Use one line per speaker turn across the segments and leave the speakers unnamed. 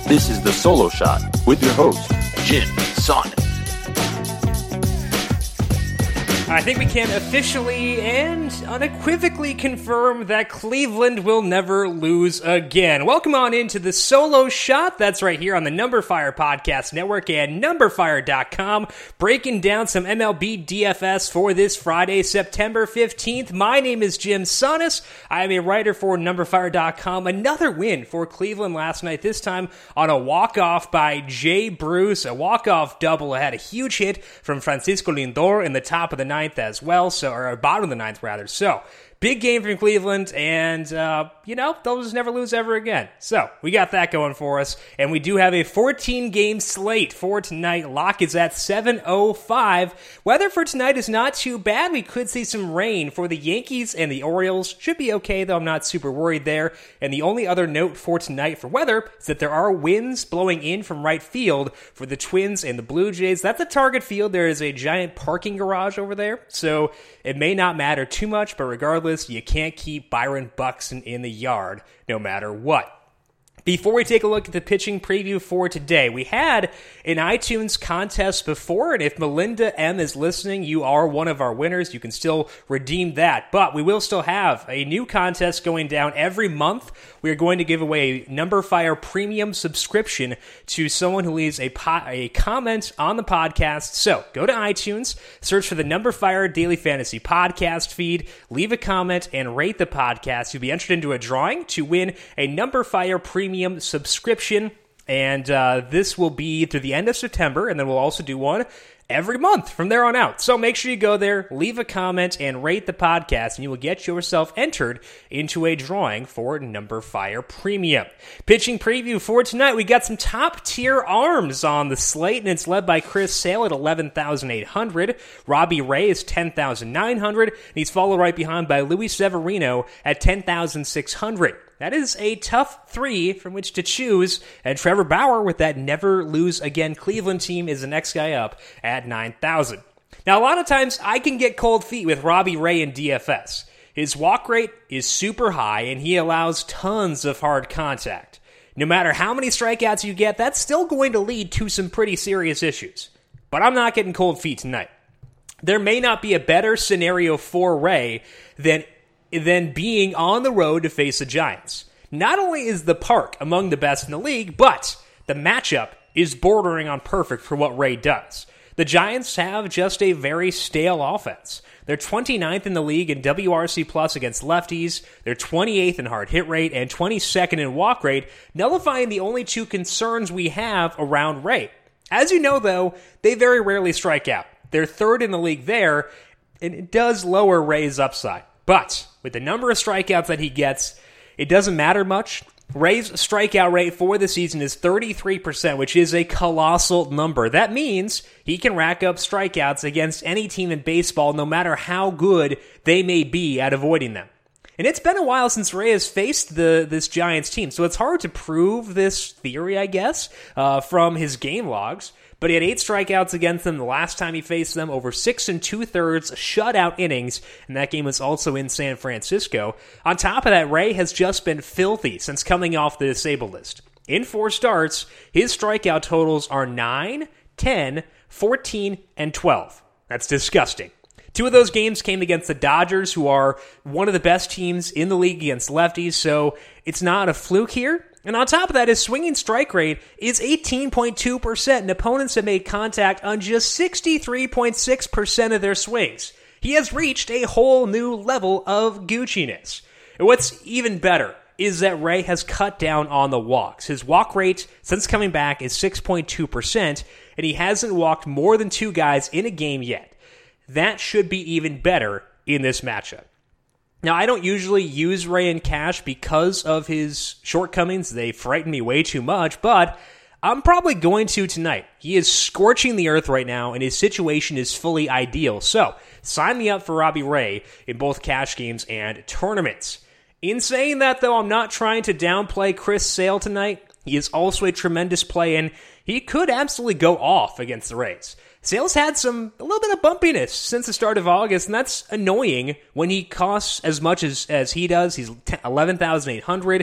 This is The Solo Shot with your host, Jim Sonnet.
I think we can officially and unequivocally confirm that Cleveland will never lose again. Welcome on into the Solo Shot. That's right here on the Number Fire Podcast Network and NumberFire.com, breaking down some MLB DFS for this Friday, September 15th. My name is Jim Sonnet. I am a writer for NumberFire.com. Another win for Cleveland last night, this time on a walk-off by Jay Bruce, a walk-off double. It had a huge hit from Francisco Lindor in the top of the ninth as well, or bottom of the ninth rather. So, big game from Cleveland, and, they'll just never lose ever again. So, we got that going for us, and we do have a 14-game slate for tonight. Lock is at 7:05. Weather for tonight is not too bad. We could see some rain for the Yankees and the Orioles. Should be okay, though. I'm not super worried there. And the only other note for tonight for weather is that there are winds blowing in from right field for the Twins and the Blue Jays. That's a target field. There is a giant parking garage over there, so it may not matter too much, but regardless, you can't keep Byron Buxton in the yard no matter what. Before we take a look at the pitching preview for today, we had an iTunes contest before, and if Melinda M. is listening, you are one of our winners. You can still redeem that, but we will still have a new contest going down every month. We are going to give away a Number Fire premium subscription to someone who leaves a comment on the podcast. So go to iTunes, search for the Number Fire Daily Fantasy Podcast feed, leave a comment, and rate the podcast. You'll be entered into a drawing to win a Number Fire premium subscription, and this will be through the end of September, and then we'll also do one every month from there on out. So make sure you go there, leave a comment, and rate the podcast, and you will get yourself entered into a drawing for Number Fire Premium. Pitching preview for tonight, we got some top-tier arms on the slate, and it's led by Chris Sale at 11,800. Robbie Ray is 10,900, and he's followed right behind by Luis Severino at 10,600. That is a tough three from which to choose, and Trevor Bauer with that never lose again Cleveland team is the next guy up at 9,000. Now, a lot of times I can get cold feet with Robbie Ray in DFS. His walk rate is super high, and he allows tons of hard contact. No matter how many strikeouts you get, that's still going to lead to some pretty serious issues. But I'm not getting cold feet tonight. There may not be a better scenario for Ray than being on the road to face the Giants. Not only is the park among the best in the league, but the matchup is bordering on perfect for what Ray does. The Giants have just a very stale offense. They're 29th in the league in WRC plus against lefties. They're 28th in hard hit rate and 22nd in walk rate, nullifying the only two concerns we have around Ray. As you know, though, they very rarely strike out. They're third in the league there, and it does lower Ray's upside. But with the number of strikeouts that he gets, it doesn't matter much. Ray's strikeout rate for the season is 33%, which is a colossal number. That means he can rack up strikeouts against any team in baseball, no matter how good they may be at avoiding them. And it's been a while since Ray has faced this Giants team, so it's hard to prove this theory, I guess, from his game logs. But he had 8 strikeouts against them the last time he faced them, over 6 2/3 shutout innings, and that game was also in San Francisco. On top of that, Ray has just been filthy since coming off the disabled list. In 4 starts, his strikeout totals are 9, 10, 14, and 12. That's disgusting. 2 of those games came against the Dodgers, who are one of the best teams in the league against lefties, so it's not a fluke here. And on top of that, his swinging strike rate is 18.2%, and opponents have made contact on just 63.6% of their swings. He has reached a whole new level of Gucci-ness. And what's even better is that Ray has cut down on the walks. His walk rate since coming back is 6.2%, and he hasn't walked more than 2 guys in a game yet. That should be even better in this matchup. Now, I don't usually use Ray in cash because of his shortcomings. They frighten me way too much, but I'm probably going to tonight. He is scorching the earth right now, and his situation is fully ideal. So, sign me up for Robbie Ray in both cash games and tournaments. In saying that, though, I'm not trying to downplay Chris Sale tonight. He is also a tremendous play, and he could absolutely go off against the Rays. Sale's had a little bit of bumpiness since the start of August, and that's annoying when he costs as much as he does. He's 11,800,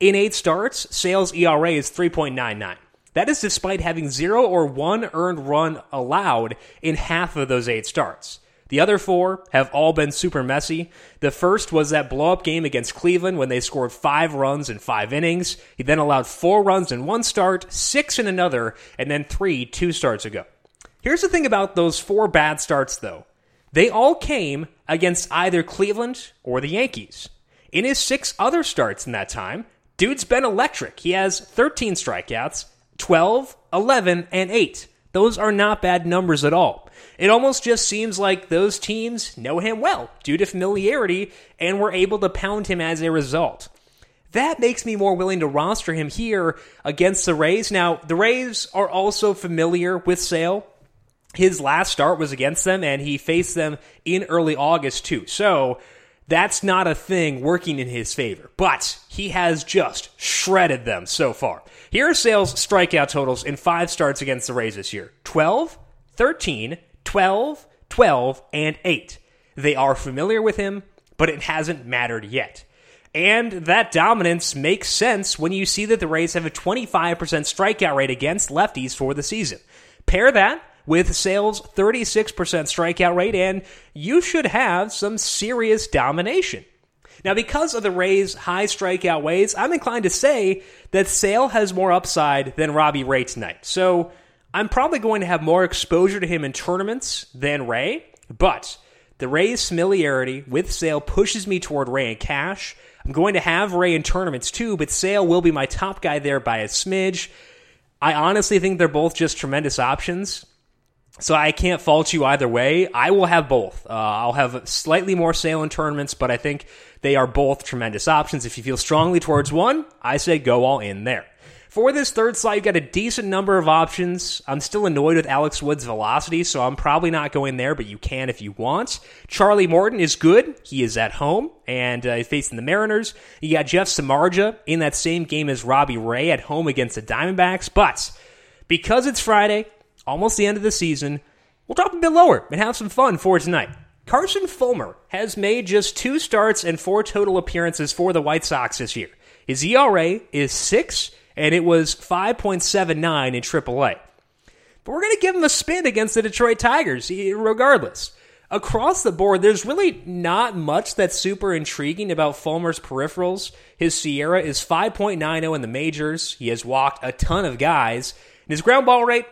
In 8 starts, Sale's ERA is 3.99. That is despite having 0 or 1 earned run allowed in half of those 8 starts. The other 4 have all been super messy. The first was that blow-up game against Cleveland when they scored 5 runs in 5 innings. He then allowed 4 runs in 1 start, 6 in another, and then 3 2 starts ago. Here's the thing about those 4 bad starts, though. They all came against either Cleveland or the Yankees. In his 6 other starts in that time, dude's been electric. He has 13 strikeouts, 12, 11, and 8. Those are not bad numbers at all. It almost just seems like those teams know him well due to familiarity and were able to pound him as a result. That makes me more willing to roster him here against the Rays. Now, the Rays are also familiar with Sale. His last start was against them, and he faced them in early August, too. So, that's not a thing working in his favor. But he has just shredded them so far. Here are Sale's strikeout totals in 5 starts against the Rays this year. 12, 13, 12, 12, and 8. They are familiar with him, but it hasn't mattered yet. And that dominance makes sense when you see that the Rays have a 25% strikeout rate against lefties for the season. Pair that with Sale's 36% strikeout rate, and you should have some serious domination. Now, because of the Rays' high strikeout ways, I'm inclined to say that Sale has more upside than Robbie Ray tonight. So, I'm probably going to have more exposure to him in tournaments than Ray, but the Rays' familiarity with Sale pushes me toward Ray and cash. I'm going to have Ray in tournaments too, but Sale will be my top guy there by a smidge. I honestly think they're both just tremendous options. So I can't fault you either way. I will have both. I'll have slightly more Sale in tournaments, but I think they are both tremendous options. If you feel strongly towards one, I say go all in there. For this third slot, you've got a decent number of options. I'm still annoyed with Alex Wood's velocity, so I'm probably not going there, but you can if you want. Charlie Morton is good. He is at home, and he's facing the Mariners. You got Jeff Samardzija in that same game as Robbie Ray at home against the Diamondbacks, but because it's Friday, almost the end of the season, we'll drop a bit lower and have some fun for tonight. Carson Fulmer has made just 2 starts and 4 total appearances for the White Sox this year. His ERA is 6, and it was 5.79 in AAA. But we're going to give him a spin against the Detroit Tigers, regardless. Across the board, there's really not much that's super intriguing about Fulmer's peripherals. His SIERA is 5.90 in the majors. He has walked a ton of guys. And his ground ball rate,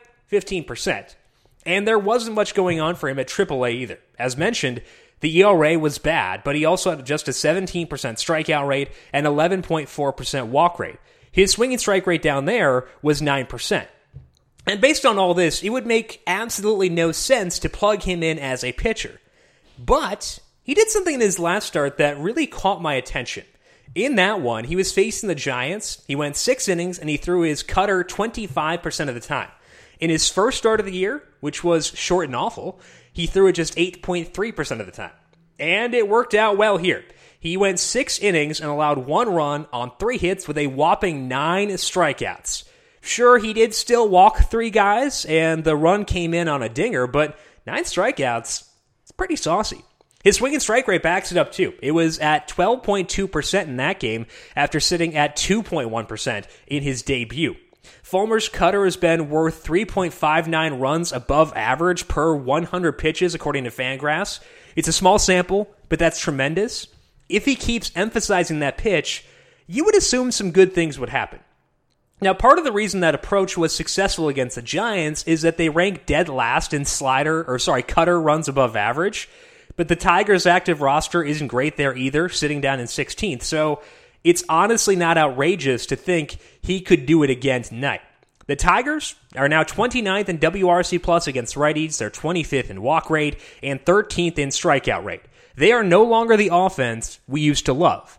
15%. And there wasn't much going on for him at AAA either. As mentioned, the ERA was bad, but he also had just a 17% strikeout rate and 11.4% walk rate. His swinging strike rate down there was 9%. And based on all this, it would make absolutely no sense to plug him in as a pitcher. But he did something in his last start that really caught my attention. In that one, he was facing the Giants. He went 6 innings, and he threw his cutter 25% of the time. In his first start of the year, which was short and awful, he threw it just 8.3% of the time. And it worked out well here. He went 6 innings and allowed 1 run on 3 hits with a whopping 9 strikeouts. Sure, he did still walk 3 guys, and the run came in on a dinger, but 9 strikeouts, it's pretty saucy. His swinging strike rate backs it up too. It was at 12.2% in that game after sitting at 2.1% in his debut. Fulmer's cutter has been worth 3.59 runs above average per 100 pitches, according to Fangraphs. It's a small sample, but that's tremendous. If he keeps emphasizing that pitch, you would assume some good things would happen. Now, part of the reason that approach was successful against the Giants is that they rank dead last in cutter runs above average, but the Tigers' active roster isn't great there either, sitting down in 16th, so it's honestly not outrageous to think he could do it again tonight. The Tigers are now 29th in WRC Plus against righties, they're 25th in walk rate, and 13th in strikeout rate. They are no longer the offense we used to love.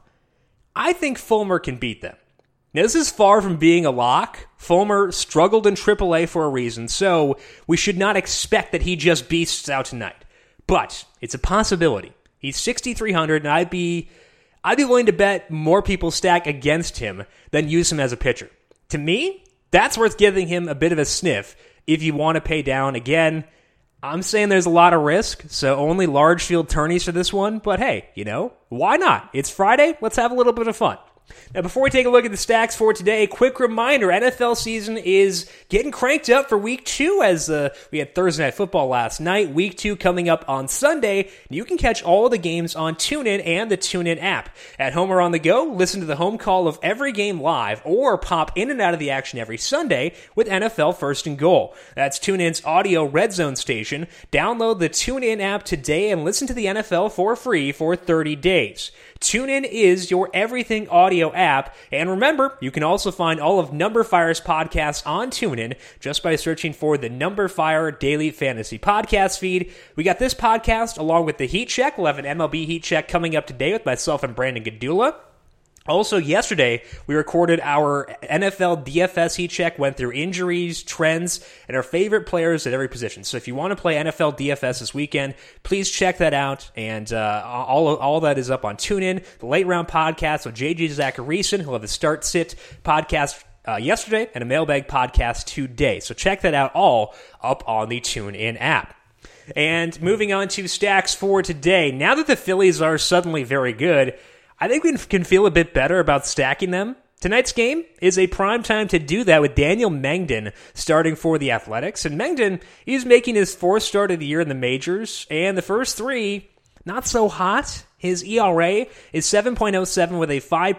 I think Fulmer can beat them. Now, this is far from being a lock. Fulmer struggled in AAA for a reason, so we should not expect that he just beasts out tonight. But it's a possibility. He's 6,300, and I'd be willing to bet more people stack against him than use him as a pitcher. To me, that's worth giving him a bit of a sniff if you want to pay down. Again, I'm saying there's a lot of risk, so only large field tourneys for this one, but hey, why not? It's Friday, let's have a little bit of fun. Now, before we take a look at the stacks for today, quick reminder, NFL season is getting cranked up for Week 2 as we had Thursday Night Football last night. Week 2 coming up on Sunday. You can catch all of the games on TuneIn and the TuneIn app. At home or on the go, listen to the home call of every game live or pop in and out of the action every Sunday with NFL First and Goal. That's TuneIn's audio red zone station. Download the TuneIn app today and listen to the NFL for free for 30 days. TuneIn is your everything audio app, and remember, you can also find all of Numberfire's podcasts on TuneIn just by searching for the Numberfire Daily Fantasy Podcast feed. We got this podcast along with the Heat Check. We'll have an MLB Heat Check coming up today with myself and Brandon Gadula. Also, yesterday, we recorded our NFL DFS Heat Check, went through injuries, trends, and our favorite players at every position. So if you want to play NFL DFS this weekend, please check that out. And all that is up on TuneIn. The Late Round Podcast with JJ Zacharyson. He'll have the Start Sit podcast yesterday and a Mailbag podcast today. So check that out all up on the TuneIn app. And moving on to stacks for today. Now that the Phillies are suddenly very good, I think we can feel a bit better about stacking them. Tonight's game is a prime time to do that with Daniel Mengden starting for the Athletics. And Mengden, he's making his fourth start of the year in the majors, and the first three, not so hot. His ERA is 7.07 with a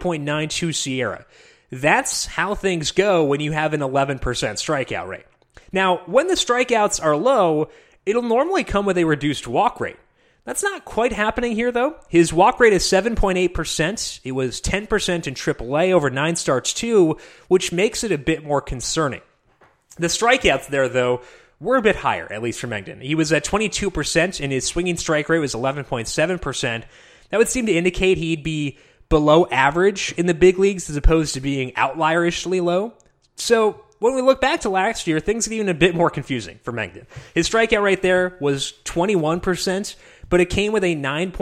5.92 SIERA. That's how things go when you have an 11% strikeout rate. Now, when the strikeouts are low, it'll normally come with a reduced walk rate. That's not quite happening here, though. His walk rate is 7.8%. It was 10% in AAA over 9 starts, too, which makes it a bit more concerning. The strikeouts there, though, were a bit higher, at least for Mengden. He was at 22%, and his swinging strike rate was 11.7%. That would seem to indicate he'd be below average in the big leagues as opposed to being outlierishly low. So when we look back to last year, things get even a bit more confusing for Mengden. His strikeout rate there was 21%, but it came with a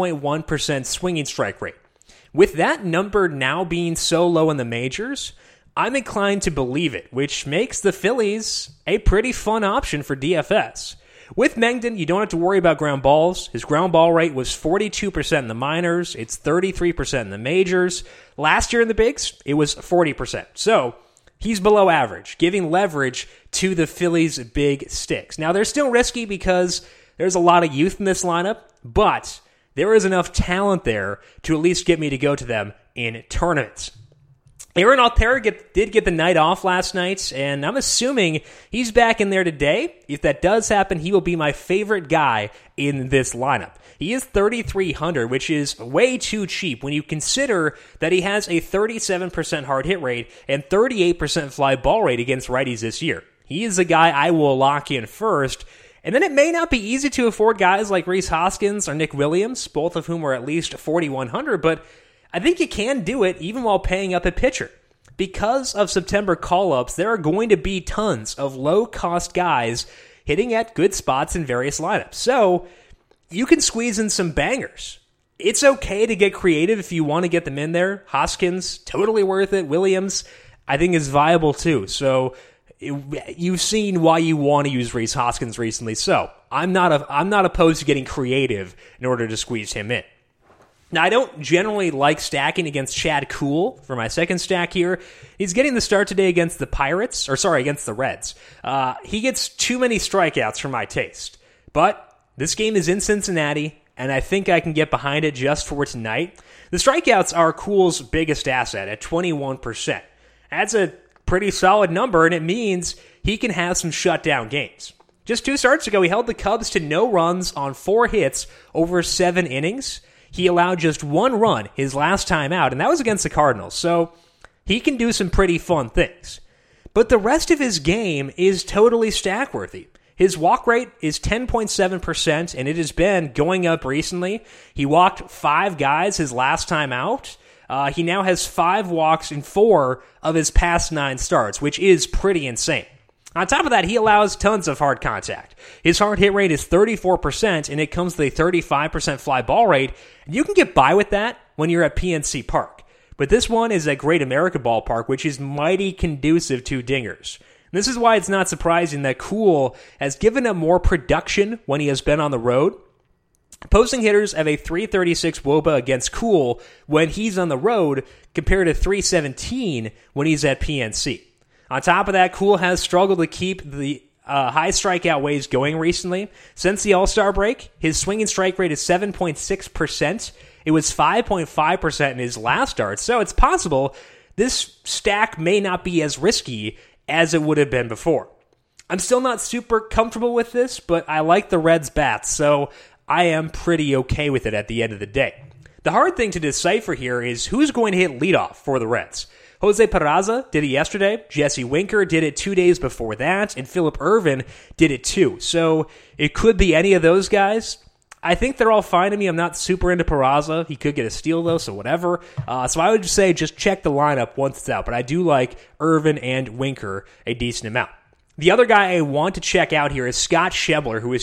9.1% swinging strike rate. With that number now being so low in the majors, I'm inclined to believe it, which makes the Phillies a pretty fun option for DFS. With Mengden, you don't have to worry about ground balls. His ground ball rate was 42% in the minors. It's 33% in the majors. Last year in the bigs, it was 40%. So he's below average, giving leverage to the Phillies' big sticks. Now, they're still risky because there's a lot of youth in this lineup, but there is enough talent there to at least get me to go to them in tournaments. Aaron Altherr did get the night off last night, and I'm assuming he's back in there today. If that does happen, he will be my favorite guy in this lineup. He is 3,300, which is way too cheap when you consider that he has a 37% hard hit rate and 38% fly ball rate against righties this year. He is a guy I will lock in first. And then it may not be easy to afford guys like Rhys Hoskins or Nick Williams, both of whom are at least 4,100, but I think you can do it even while paying up a pitcher. Because of September call-ups, there are going to be tons of low-cost guys hitting at good spots in various lineups. So you can squeeze in some bangers. It's okay to get creative if you want to get them in there. Hoskins, totally worth it. Williams, I think, is viable too. So you've seen why you want to use Rhys Hoskins recently. So I'm not opposed to getting creative in order to squeeze him in. Now, I don't generally like stacking against Chad Kuhl for my second stack here. He's getting the start today against against the Reds. He gets too many strikeouts for my taste. But this game is in Cincinnati, and I think I can get behind it just for tonight. The strikeouts are Kuhl's biggest asset at 21%. That's a pretty solid number, and it means he can have some shutdown games. Just 2 starts ago, he held the Cubs to no runs on 4 hits over 7 innings. He allowed just 1 run his last time out, and that was against the Cardinals, so he can do some pretty fun things. But the rest of his game is totally stack-worthy. His walk rate is 10.7%, and it has been going up recently. He walked 5 guys his last time out. He now has 5 walks in 4 of his past 9 starts, which is pretty insane. On top of that, he allows tons of hard contact. His hard hit rate is 34%, and it comes with a 35% fly ball rate. You can get by with that when you're at PNC Park. But this one is at Great America Ballpark, which is mighty conducive to dingers. And this is why it's not surprising that Kuhl has given up more production when he has been on the road. Opposing hitters have a 336 WOBA against Cool when he's on the road compared to 317 when he's at PNC. On top of that, Cool has struggled to keep the high strikeout waves going recently. Since the All-Star break, his swinging strike rate is 7.6%. It was 5.5% in his last start, so it's possible this stack may not be as risky as it would have been before. I'm still not super comfortable with this, but I like the Reds' bats, so I am pretty okay with it at the end of the day. The hard thing to decipher here is who's going to hit leadoff for the Reds. Jose Peraza did it yesterday, Jesse Winker did it 2 days before that, and Phillip Ervin did it too. So it could be any of those guys. I think they're all fine to me. I'm not super into Peraza. He could get a steal though, so whatever. So I would say just check the lineup once it's out, but I do like Ervin and Winker a decent amount. The other guy I want to check out here is Scott Schebler, who is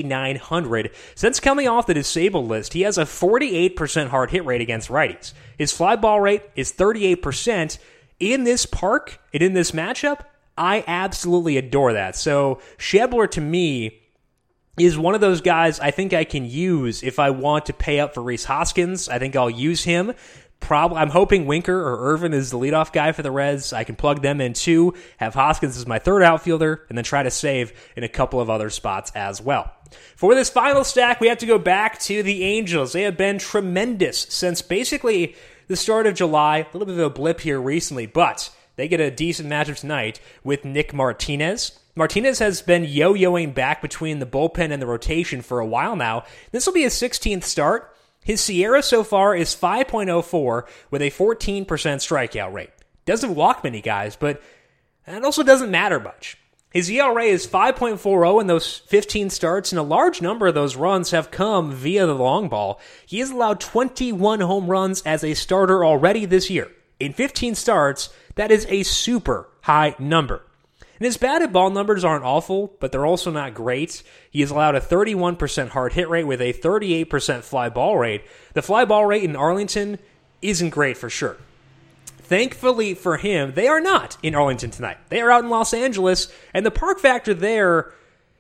2,900. Since coming off the disabled list, he has a 48% hard hit rate against righties. His fly ball rate is 38%. In this park and in this matchup, I absolutely adore that. So Schebler, to me, is one of those guys I think I can use if I want to pay up for Rhys Hoskins. I think I'll use him. I'm hoping Winker or Ervin is the leadoff guy for the Reds. I can plug them in too, have Hoskins as my third outfielder, and then try to save in a couple of other spots as well. For this final stack, we have to go back to the Angels. They have been tremendous since basically the start of July. A little bit of a blip here recently, but they get a decent matchup tonight with Nick Martinez. Martinez has been yo-yoing back between the bullpen and the rotation for a while now. This will be his 16th start. His Sierra so far is 5.04 with a 14% strikeout rate. Doesn't walk many guys, but that also doesn't matter much. His ERA is 5.40 in those 15 starts, and a large number of those runs have come via the long ball. He has allowed 21 home runs as a starter already this year. In 15 starts, that is a super high number. And his batted ball numbers aren't awful, but they're also not great. He has allowed a 31% hard hit rate with a 38% fly ball rate. The fly ball rate in Arlington isn't great for sure. Thankfully for him, they are not in Arlington tonight. They are out in Los Angeles, and the park factor there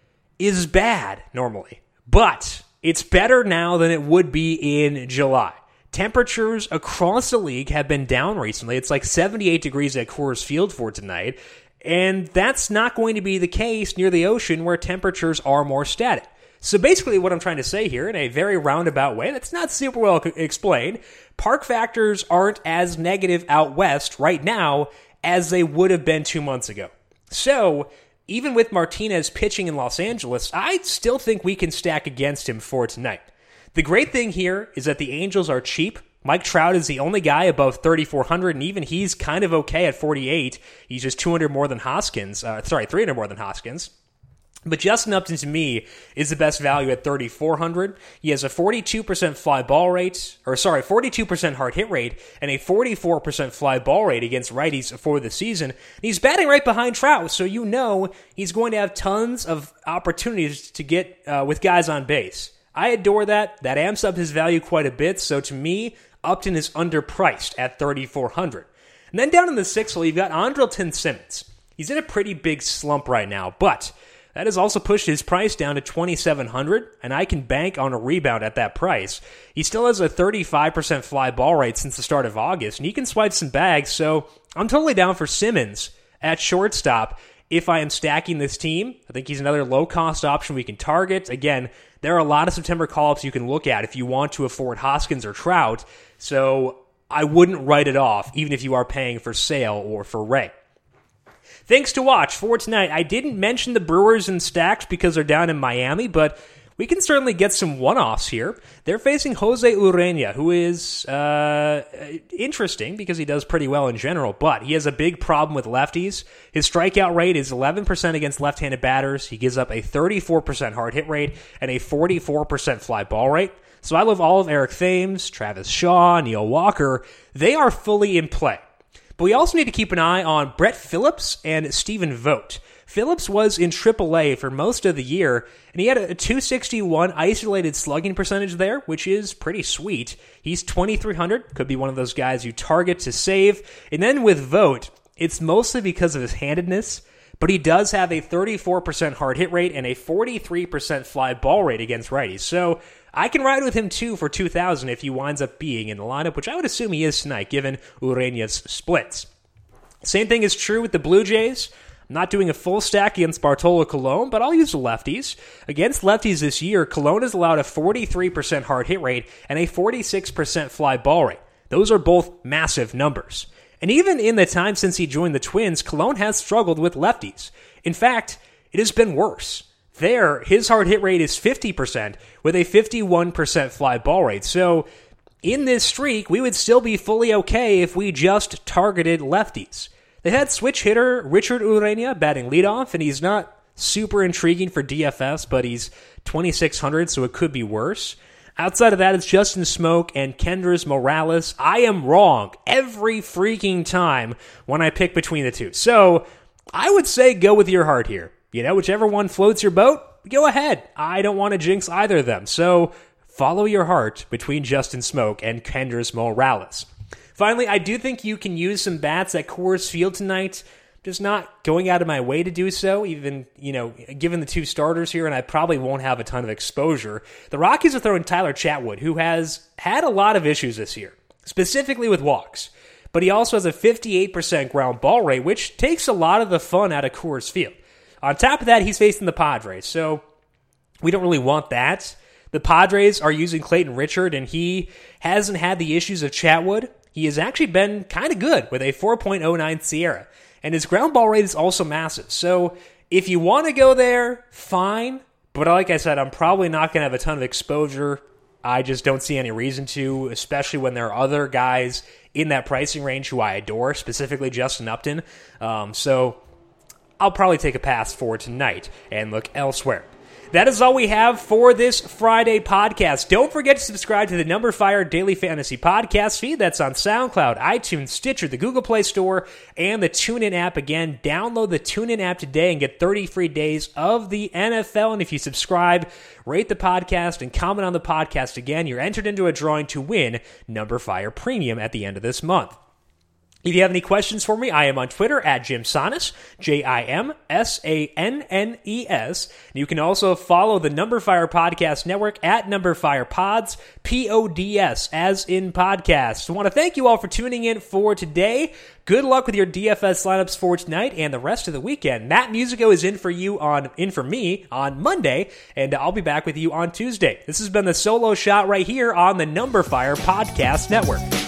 is bad normally. But it's better now than it would be in July. Temperatures across the league have been down recently. It's like 78 degrees at Coors Field for tonight. And that's not going to be the case near the ocean where temperatures are more static. So basically what I'm trying to say here in a very roundabout way that's not super well explained, park factors aren't as negative out west right now as they would have been 2 months ago. So even with Martinez pitching in Los Angeles, I still think we can stack against him for tonight. The great thing here is that the Angels are cheap. Mike Trout is the only guy above 3,400, and even he's kind of okay at 48. He's just 200 more than Hoskins. 300 more than Hoskins. But Justin Upton, to me, is the best value at 3,400. He has a 42% fly ball rate, 42% hard hit rate, and a 44% fly ball rate against righties for the season. And he's batting right behind Trout, so you know he's going to have tons of opportunities to get with guys on base. I adore that. That amps up his value quite a bit, so to me, Upton is underpriced at 3,400. And then down in the sixth hole, you've got Andrelton Simmons. He's in a pretty big slump right now, but that has also pushed his price down to 2,700, and I can bank on a rebound at that price. He still has a 35% fly ball rate since the start of August, and he can swipe some bags, so I'm totally down for Simmons at shortstop if I am stacking this team. I think he's another low-cost option we can target. Again, there are a lot of September call-ups you can look at if you want to afford Hoskins or Trout, so I wouldn't write it off, even if you are paying for Sale or for Ray. Things to watch for tonight. I didn't mention the Brewers and stacks because they're down in Miami, but we can certainly get some one-offs here. They're facing Jose Urena, who is interesting because he does pretty well in general, but he has a big problem with lefties. His strikeout rate is 11% against left-handed batters. He gives up a 34% hard hit rate and a 44% fly ball rate. So I love all of Eric Thames, Travis Shaw, Neil Walker. They are fully in play. But we also need to keep an eye on Brett Phillips and Stephen Vogt. Phillips was in AAA for most of the year, and he had a 261 isolated slugging percentage there, which is pretty sweet. He's 2,300, could be one of those guys you target to save. And then with Vogt, it's mostly because of his handedness, but he does have a 34% hard hit rate and a 43% fly ball rate against righties. So I can ride with him too for 2,000 if he winds up being in the lineup, which I would assume he is tonight given Ureña's splits. Same thing is true with the Blue Jays. I'm not doing a full stack against Bartolo Colon, but I'll use the lefties. Against lefties this year, Colon has allowed a 43% hard hit rate and a 46% fly ball rate. Those are both massive numbers. And even in the time since he joined the Twins, Colon has struggled with lefties. In fact, it has been worse. There, his hard hit rate is 50% with a 51% fly ball rate. So in this streak, we would still be fully okay if we just targeted lefties. They had switch hitter Richard Ureña batting leadoff, and he's not super intriguing for DFS, but he's 2,600, so it could be worse. Outside of that, it's Justin Smoak and Kendrys Morales. I am wrong every freaking time when I pick between the two. So I would say go with your heart here. You know, whichever one floats your boat, go ahead. I don't want to jinx either of them. So follow your heart between Justin Smoak and Kendrys Morales. Finally, I do think you can use some bats at Coors Field tonight. Just not going out of my way to do so, even, given the two starters here, and I probably won't have a ton of exposure. The Rockies are throwing Tyler Chatwood, who has had a lot of issues this year, specifically with walks. But he also has a 58% ground ball rate, which takes a lot of the fun out of Coors Field. On top of that, he's facing the Padres, so we don't really want that. The Padres are using Clayton Richard, and he hasn't had the issues of Chatwood. He has actually been kind of good with a 4.09 SIERA, and his ground ball rate is also massive. So if you want to go there, fine, but like I said, I'm probably not going to have a ton of exposure. I just don't see any reason to, especially when there are other guys in that pricing range who I adore, specifically Justin Upton. So I'll probably take a pass for tonight and look elsewhere. That is all we have for this Friday podcast. Don't forget to subscribe to the Number Fire Daily Fantasy Podcast feed. That's on SoundCloud, iTunes, Stitcher, the Google Play Store, and the TuneIn app. Again, download the TuneIn app today and get 30 free days of the NFL. And if you subscribe, rate the podcast, and comment on the podcast again, you're entered into a drawing to win Number Fire Premium at the end of this month. If you have any questions for me, I am on Twitter at Jim Sannes, JimSannes. You can also follow the Number Fire Podcast Network at Number Fire Pods, PODS, as in podcast. I want to thank you all for tuning in for today. Good luck with your DFS lineups for tonight and the rest of the weekend. Matt Musico is in for me on Monday, and I'll be back with you on Tuesday. This has been the solo shot right here on the Number Fire Podcast Network.